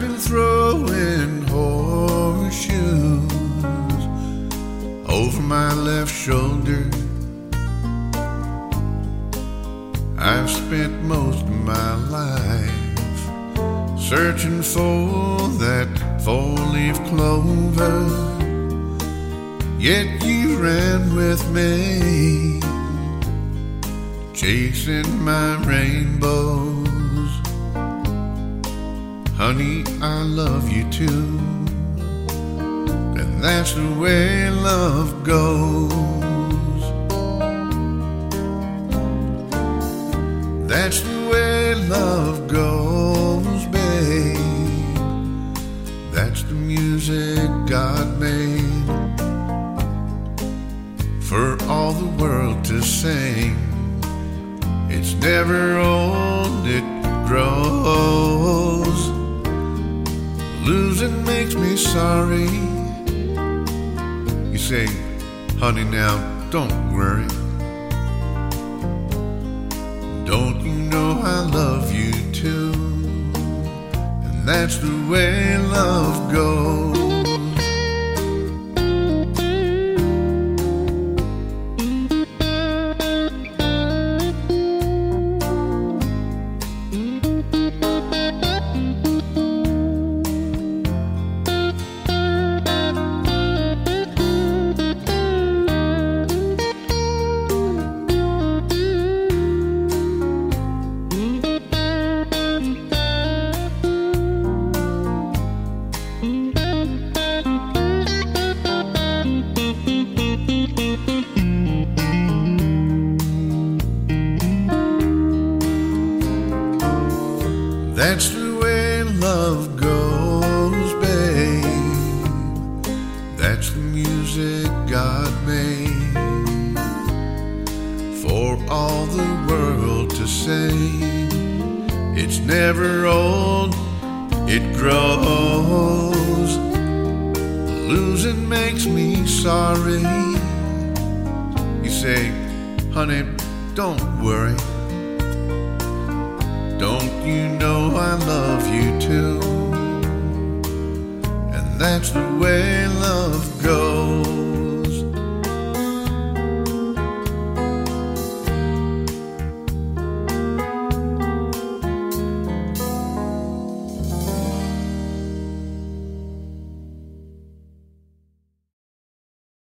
been throwing horseshoes over my left shoulder. I've spent most of my life searching for that four-leaf clover, yet you ran with me, chasing my rainbows. Honey, I love you too, and that's the way love goes. That's the way love goes, babe. That's the music God made for all the world to sing. It's never old, it grows. Losing makes me sorry. You say, honey, now don't worry. Don't you know I love you too? And that's the way love goes. That's the way love goes, babe. That's the music God made for all the world to sing. It's never old, it grows. Losing makes me sorry. You say, honey, don't worry. Don't you know I love you too? And that's the way love goes.